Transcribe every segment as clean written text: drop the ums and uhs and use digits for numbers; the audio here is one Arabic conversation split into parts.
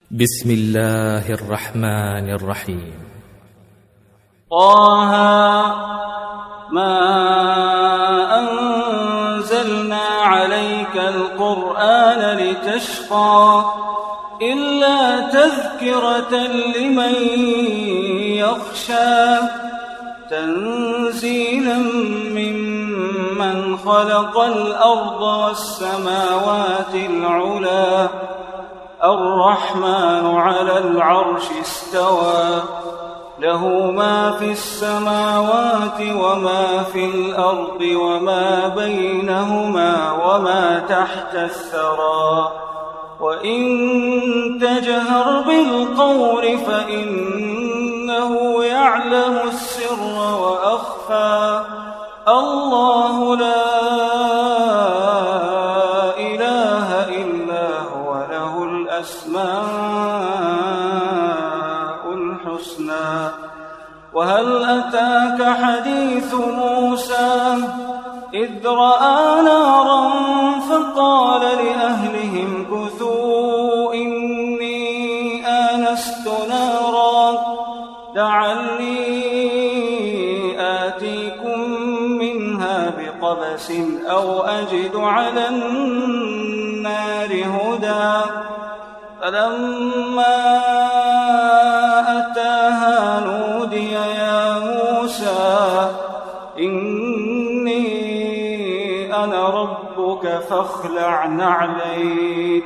بسم الله الرحمن الرحيم. طه ما أنزلنا عليك القرآن لتشقى إلا تذكرة لمن يخشى تنزيلا ممن خلق الأرض والسماوات العلى الرحمن على العرش استوى له ما في السماوات وما في الأرض وما بينهما وما تحت الثرى وإن تجهر بالقول فإنه يعلم السر وأخفى الله لا إله إلا هو له الأسماء الحسنى وهل أتاك حديث موسى إذ رأى نارا فقال لأهلهم كثوا إني آنست نارا لعلي آتيكم منها بقبس أو أجد على النار هدى فلما أتاها نودي يا موسى إني أنا ربك فاخلع نعليك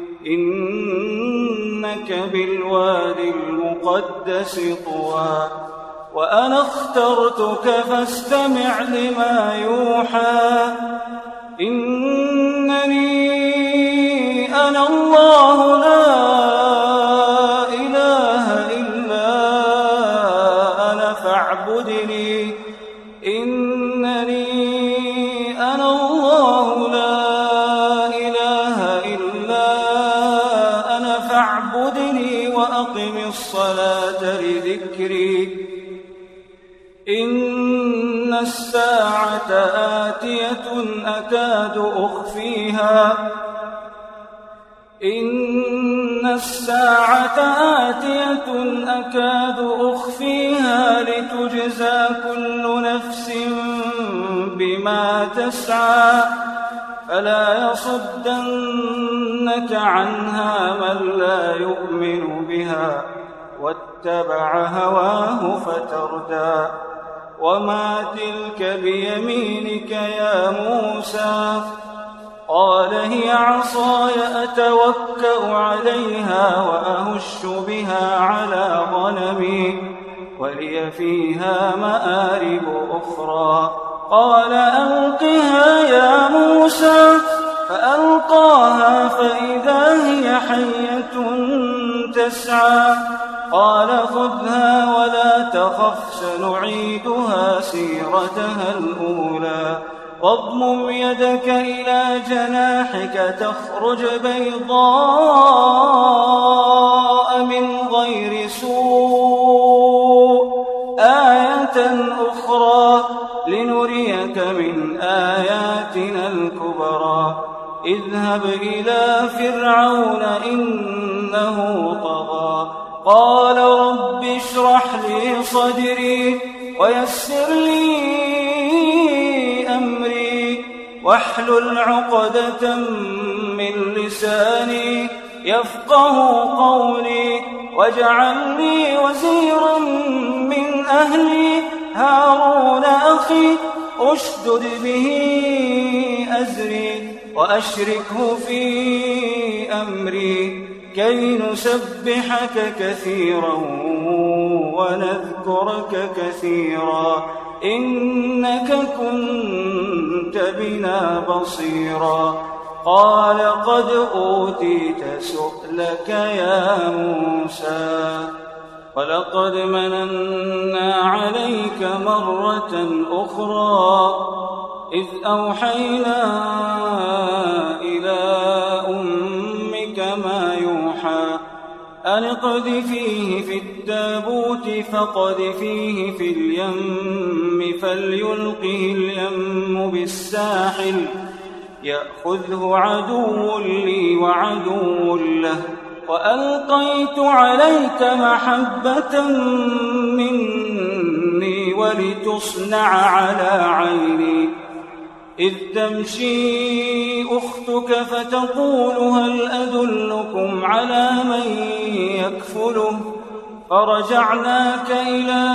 إنك بالوادي المقدس طوى وأنا اخترتك فاستمع لما يوحى إنني أنا الله لا إله إلا أنا فاعبدني إنني أنا الله لا إله إلا أنا فاعبدني وأقم الصلاة لذكري إن الساعة آتية أكاد أخفيها لتجزى كل نفس بما تسعى فلا يصدنك عنها من لا يؤمن بها واتبع هواه فتردى وما تلك بيمينك يا موسى قال هي عصاي أتوكأ عليها وأهش بها على غنمي ولي فيها مآرب أخرى قال ألقها يا موسى فألقاها فإذا هي حية تسعى قال خذها ولا تخف سنعيدها سيرتها الأولى واضمم يدك إلى جناحك تخرج بيضاء من غير سوء آية أخرى لنريك من آياتنا الكبرى اذهب إلى فرعون إنه طغى قال رب اشرح لي صدري ويسر لي أمري واحلل عقدة من لساني يفقه قولي واجعل لي وزيرا من أهلي هارون أخي أشدد به أزري وأشركه في أمري كي نسبحك كثيرا ونذكرك كثيرا إنك كنت بنا بصيرا قال قد أوتيت سؤلك يا موسى ولقد مننا عليك مرة أخرى إذ أوحينا إلى أمك ما يوحى أن اقذفيه في التابوت فاقذفيه في اليم فليلقه اليم بالساحل يأخذه عدو لي وعدو له وألقيت عليك محبة مني ولتصنع على عيني إذ تمشي أختك فتقول هل أدلكم على من يكفله فرجعناك إلى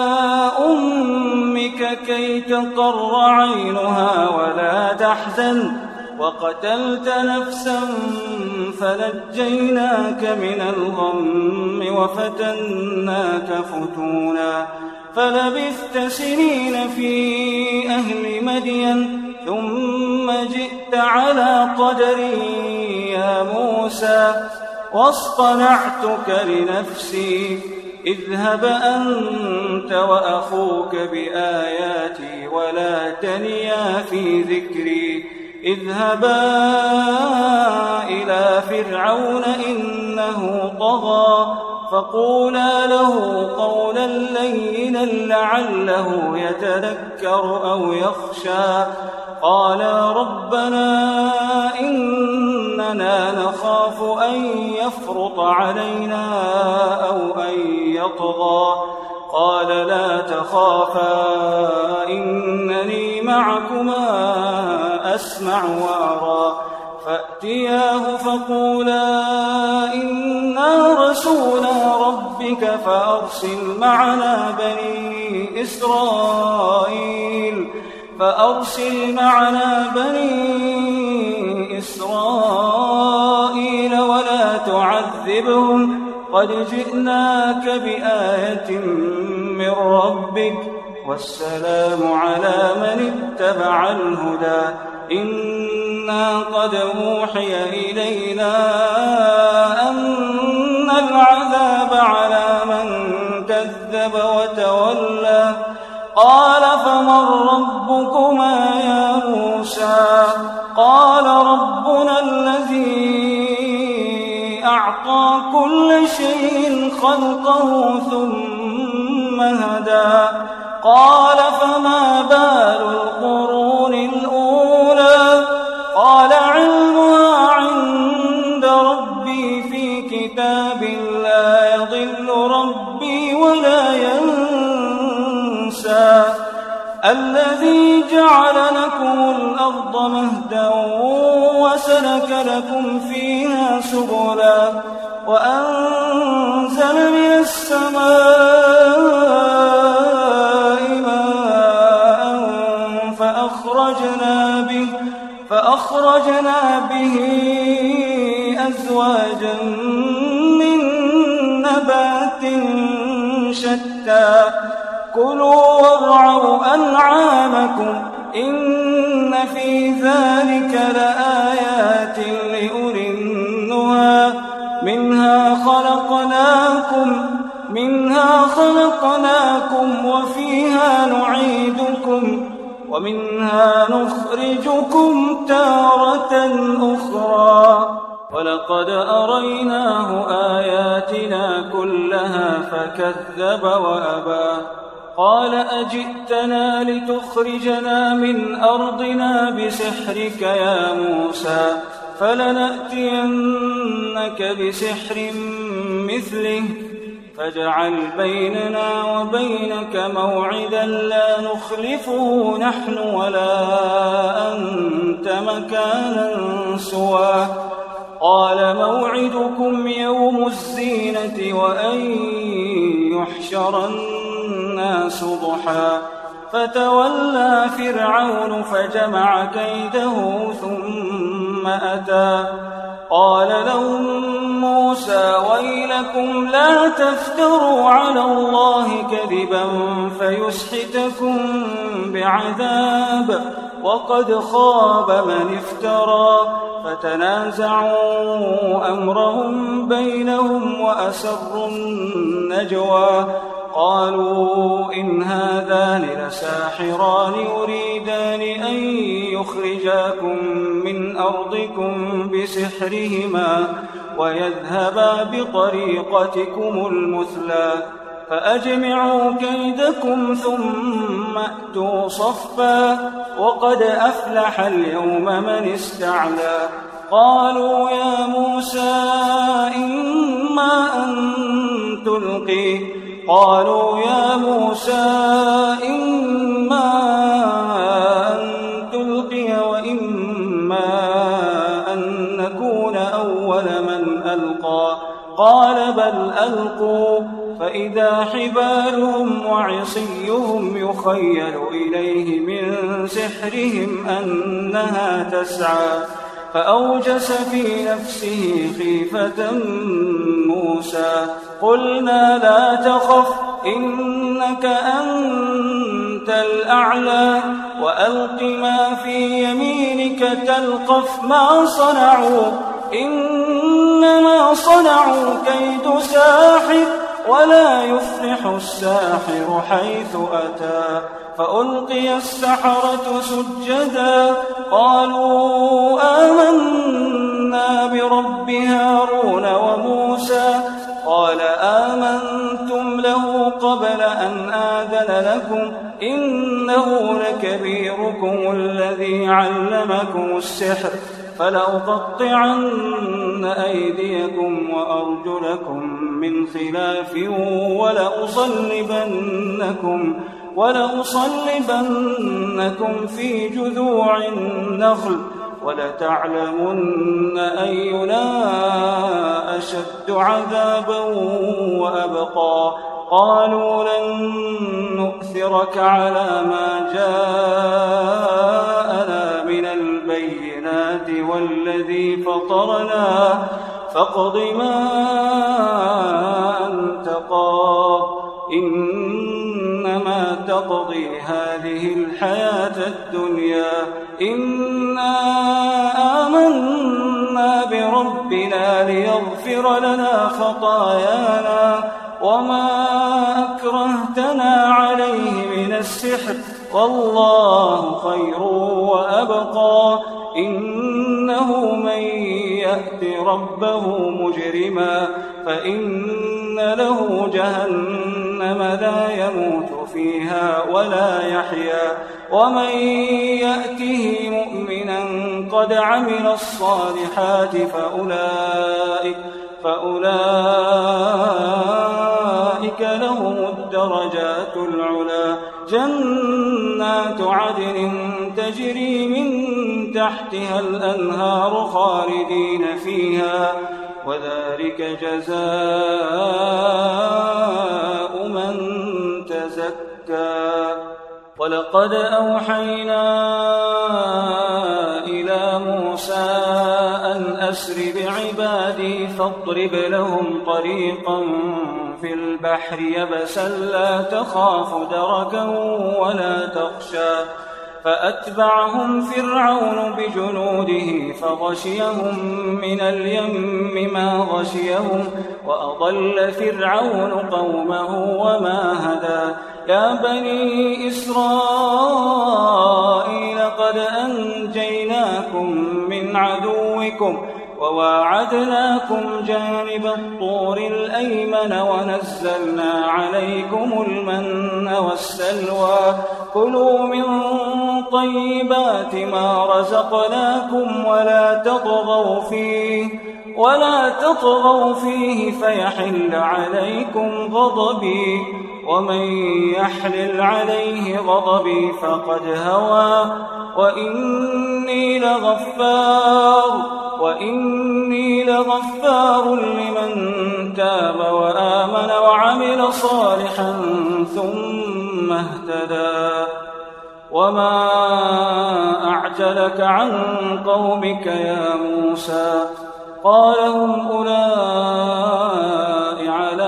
أمك كي تقر عينها ولا تحزن وقتلت نفسا فنجيناك من الغم وفتناك فتونا فلبثت سنين في أهل مدين ثم جئت على قدري يا موسى واصطنعتك لنفسي اذهب أنت وأخوك بآياتي ولا تنيا في ذكري اذهبا إلى فرعون إنه طغى فقولا له قولا لينا لعله يتذكر أو يخشى قالا ربنا إننا نخاف أن يفرط علينا أو أن يطغى قال لا تخافا إنني معكما أسمع وأرى فأتياه فقولا إنا رسولا ربك فأرسل معنا بني إسرائيل ولا تعذبهم قد جئناك بآية من ربك والسلام على من اتبع الهدى إنا قد أوحي إلينا أن العذاب على من كذب وتولى قال فمن ربكما يا موسى قال ربنا الذي أعطى كل شيء خلقه ثم هدى قال فما بال القرون الأولى قال علمها عند ربي في كتاب لا يضل ربي ولا ينسى الذي جعل لكم الأرض مهدا وسلك لكم فيها سبلا وأنزل من السماء ماء فأخرجنا به أزواجا من نبات شتى كلوا وارعوا أنعامكم إن في ذلك لآيات لأولي النهى منها خلقناكم وفيها نعيدكم ومنها نخرجكم تارة أخرى ولقد أريناه آياتنا كلها فكذب وأبى قال أجئتنا لتخرجنا من أرضنا بسحرك يا موسى فلنأتينك بسحر مثله فاجعل بيننا وبينك موعدا لا نخلفه نحن ولا أنت مكانا سواه قال موعدكم يوم الزينة وأن يحشر الناس ضحى فتولى فرعون فجمع كيده ثم أتى قال لهم موسى ويلكم لا تفتروا على الله كذبا فيسحتكم بعذاب وقد خاب من افترى فتنازعوا أمرهم بينهم وأسروا النجوى قالوا إن هذان لساحران يريدان أن يخرجاكم من أرضكم بسحرهما ويذهبا بطريقتكم المثلى فأجمعوا كيدكم ثم أتوا صفا وقد أفلح اليوم من استعلى قالوا يا موسى إما أن تلقي وإما أن نكون أول من ألقى قال بل ألقوا فإذا حبالهم وعصيهم يخيل إليه من سحرهم أنها تسعى فأوجس في نفسه خيفة موسى قلنا لا تخف إنك أنت الأعلى وألق ما في يمينك تلقف ما صنعوا إنما صنعوا كيد ساحر ولا يفلح الساحر حيث أتى فألقي السحرة سجدا قالوا آمنا برب هارون وموسى قال آمنتم له قبل أن آذن لكم إنه لكبيركم الذي علمكم السحر فلأقطعن أيديكم وأرجلكم من خلاف ولأصلبنكم في جذوع النخل ولتعلمن أينا أشد عذابا وأبقى قالوا لن نؤثرك على ما جاءنا من البينات والذي فطرنا فاقض ما أنت قاض إنما تقضي هذه الحياة الدنيا إنا آمنا بربنا ليغفر لنا خطايانا وما أكرهتنا عليه من السحر والله خير وأبقى إنه من يأت ربه مجرما فإن له جهنم لا يموت فيها ولا يحيا ومن يأته مؤمنا قد عمل الصالحات فأولئك لهم الدرجات العلى جنات عدن تجري من تحتها الأنهار خالدين فيها وذلك جزاء من تزكى ولقد أوحينا إلى موسى أن أسر بعبادي فاضرب لهم طريقا في البحر يبسا لا تخاف دركا ولا تخشى فأتبعهم فرعون بجنوده فغشيهم من اليم ما غشيهم وأضل فرعون قومه وما هدى يا بني إسرائيل قد أنجيناكم من عدوكم وواعدناكم جانب الطور الأيمن ونزلنا عليكم المن والسلوى كلوا من طيبات ما رزقناكم ولا تطغوا فيه فيحل عليكم غضبي ومن يحلل عليه غضبي فقد هوى وإني لغفار لمن تاب وآمن وعمل صالحا ثم اهتدى وما أعجلك عن قومك يا موسى قال هم أولئك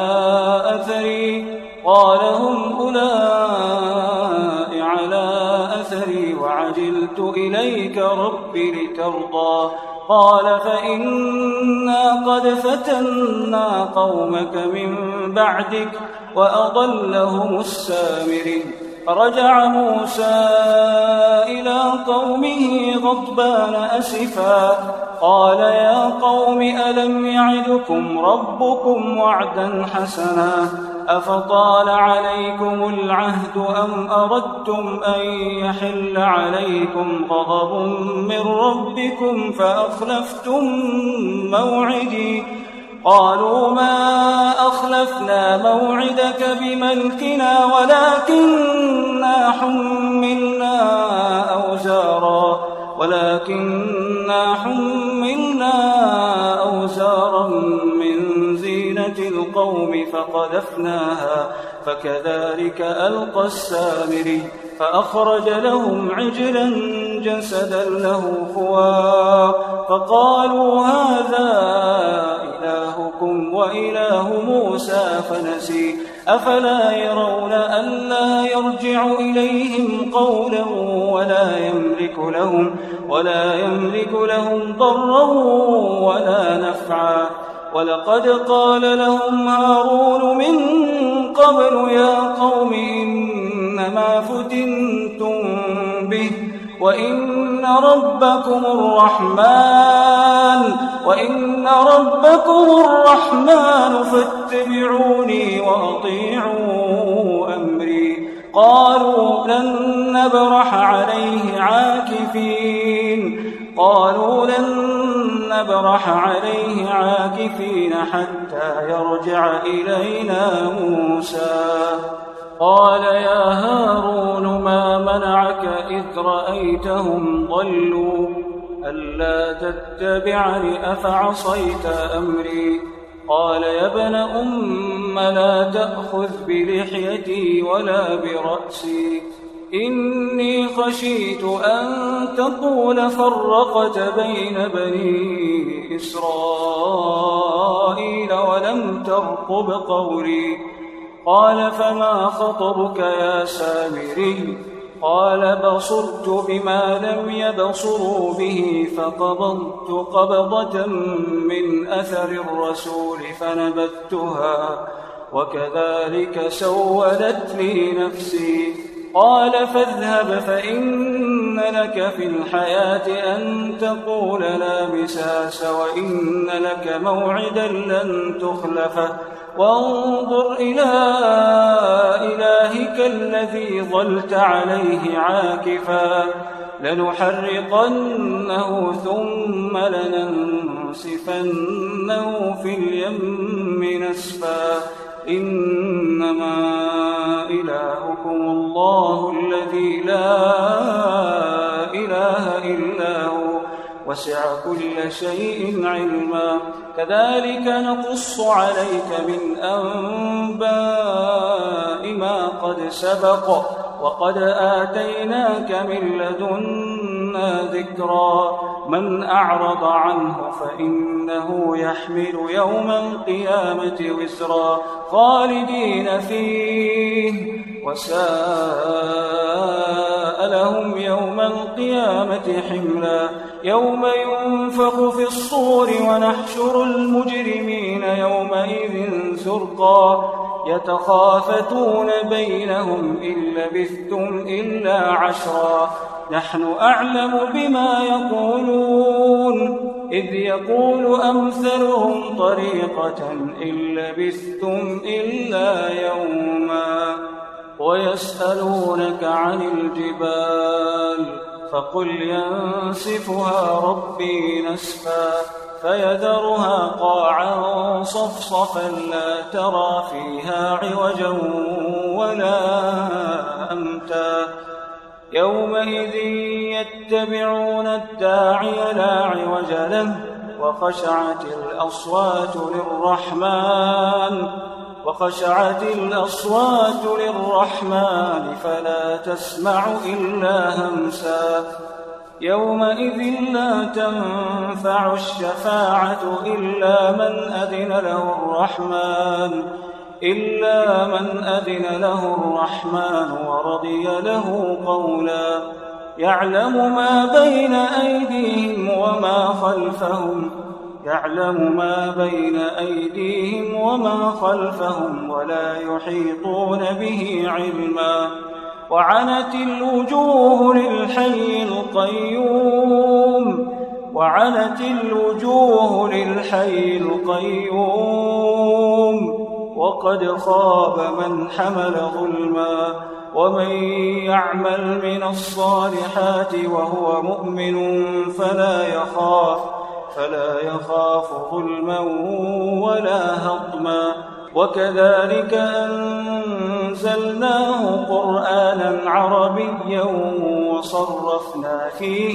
على أثري وعجلت إليك رب لترضى قال فإنا قد فتنا قومك من بعدك وأضلهم السامرين فرجع موسى إلى قومه غضبان أسفا قال يا قوم ألم يعدكم ربكم وعدا حسنا أفطال عليكم العهد أم أردتم أن يحل عليكم غضب من ربكم فأخلفتم موعدي قالوا ما أخلفنا موعدك بملكنا ولكننا حملنا أوزارا من زينة القوم فقذفناها فكذلك ألقى السامري فأخرج لهم عجلا جسدا له خوار فقالوا هذا إلهكم وإله موسى فنسي أفلا يرون ألا يرجع إليهم قولا ولا يملك لهم ضرا ولا نفعا ولقد قال لهم هارون من قبل يا قوم إنما فتنتم به وإن ربكم الرحمن فاتبعوني وأطيعوا أمري قالوا لن نبرح عليه عاكفين حتى يرجع إلينا موسى قال يا هارون ما منعك إذ رأيتهم ضلوا ألا تتبعني أفعصيت أمري قال يا ابن أم لا تأخذ بلحيتي ولا برأسي إني خشيت أن تقول فرقت بين بني إسرائيل ولم ترقب قولي قال فما خطبك يا سامري قال بصرت بما لم يبصروا به فقبضت قبضة من أثر الرسول فنبذتها وكذلك سولت لي نفسي قال فاذهب فإن لك في الحياة أن تقول لا مساس وإن لك موعدا لن تخلفه وانظر إلى إلهك الذي ظلت عليه عاكفا لنحرقنه ثم لننسفنه في اليم نسفا إنما إلهكم الله الذي لا إله إلا هو وسع كل شيء علما كذلك نقص عليك من أنباء ما قد سبق وقد آتيناك من لدنا ذكرا من أعرض عنه فإنه يحمل يوم القيامة وزرا خالدين فيه وساء لهم يوم القيامة حملا يوم ينفخ في الصور ونحشر المجرمين يومئذ زرقا يتخافتون بينهم إن لبثتم إلا عشرا نحن أعلم بما يقولون إذ يقول أمثلهم طريقة إن لبثتم إلا يوما ويسألونك عن الجبال فقل ينسفها ربي نسفا فيذرها قاعا صفصفا لا ترى فيها عوجا ولا أمتا يومئذ يتبعون الداعي لا عوج له وخشعت الأصوات للرحمن فلا تسمع إلا همسا يومئذ لا تنفع الشفاعة إلا من أذن له الرحمن ورضي له قولا يعلم ما بين أيديهم وما خلفهم ولا يحيطون به علما وعنت الوجوه للحي القيوم وقد خاب من حمل ظلما ومن يعمل من الصالحات وهو مؤمن فلا يخاف ظلما ولا هضما وكذلك أنزلناه قرآنا عربيا وصرفنا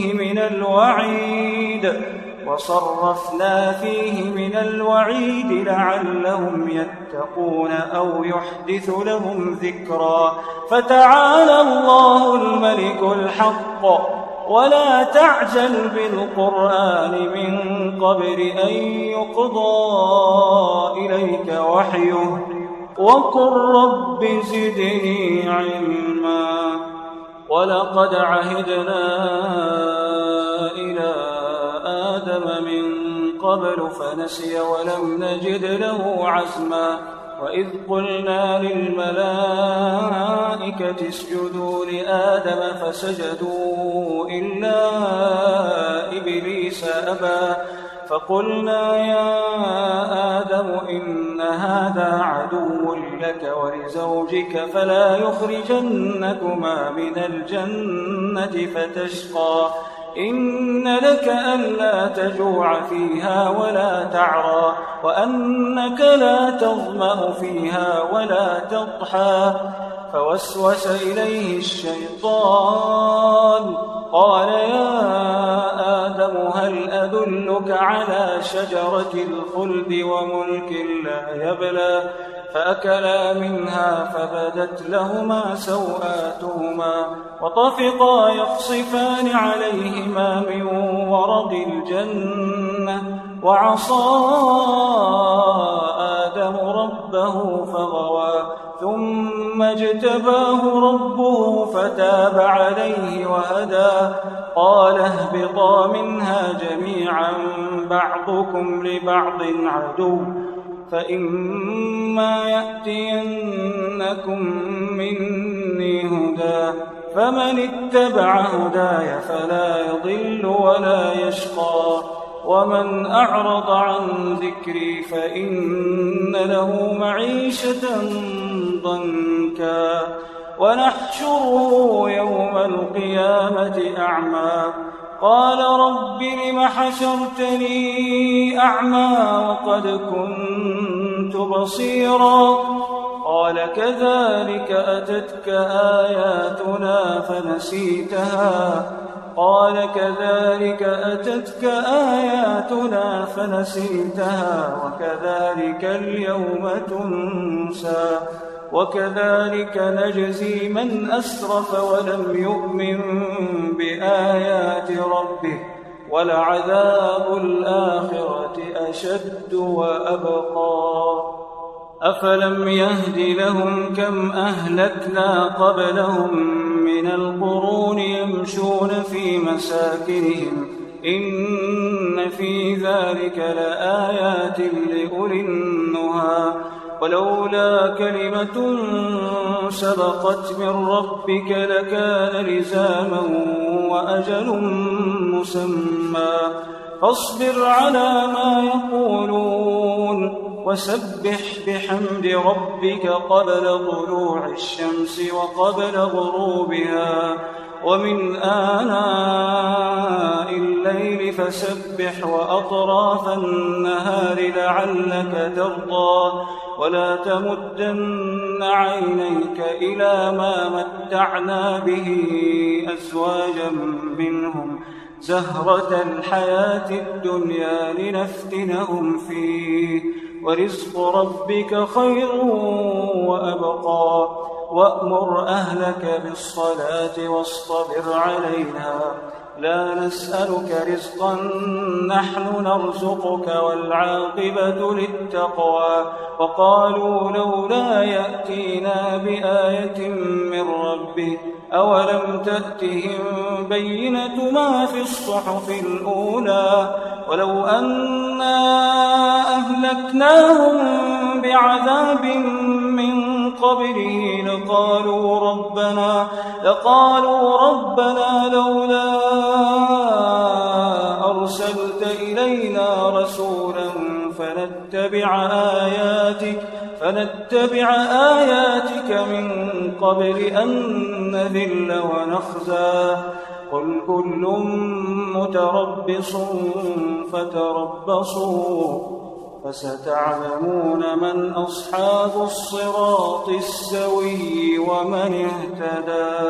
فيه من الوعيد لعلهم يتقون أو يحدث لهم ذكرا فتعالى الله الملك الحق ولا تعجل بالقرآن من قبل أن يقضى إليك وحيه وقل رب زدني علما ولقد عهدنا إلى آدم من قبل فنسي ولم نجد له عزما وإذ قلنا للملائكة اسجدوا لآدم فسجدوا إلا إبليس أبى فقلنا يا آدم إن هذا عدو لك ولزوجك فلا يخرجنكما من الجنة فتشقى إن لك ألا تجوع فيها ولا تعرى وأنك لا تظمأ فيها ولا تضحى فوسوس إليه الشيطان قال يا آدم هل أدلك على شجرة الخلد وملك لا يبلى فأكلا منها فبدت لهما سوآتهما وطفقا يخصفان عليهما من ورق الجنة وعصى آدم ربه فغوى ثم اجتباه ربه فتاب عليه وهدى قال اهبطا منها جميعا بعضكم لبعض عدو فإما يأتينكم مني هدى فمن اتبع هداي فلا يضل ولا يشقى ومن أعرض عن ذكري فإن له معيشة ضنكا ونحشره يوم القيامة أعمى قال رب لم حشرتني أعمى وقد كنت بصيرا قال كذلك أتتك آياتنا فنسيتها وكذلك اليوم تنسى وكذلك نجزي من أسرف ولم يؤمن بآيات ربه ولعذاب الآخرة أشد وأبقى أفلم يهد لهم كم أهلكنا قبلهم من القرون يمشون في مساكنهم إن في ذلك لآيات لأولي النهى ولولا كلمة سبقت من ربك لكان لزاما وأجل مسمى فاصبر على ما يقولون وسبح بحمد ربك قبل طلوع الشمس وقبل غروبها ومن آناء الليل فسبح وأطراف النهار لعلك ترضى ولا تمدن عينيك إلى ما متعنا به أزواجا منهم زهرة الحياة الدنيا لنفتنهم فيه ورزق ربك خير وأبقى وأمر أهلك بالصلاة واصطبر عليها لا نسألك رزقا نحن نرزقك والعاقبة للتقوى وقالوا لولا يأتينا بآية من ربه أولم تأتهم بينة ما في الصحف الأولى ولو أنا أهلكناهم بعذاب من قبله لقالوا ربنا لولا أرسلت إلينا رسولا فنتبع آياتك من قبل أن نذل ونخزى قل كل متربص فتربصوا فستعلمون من أصحاب الصراط السوي ومن اهتدى.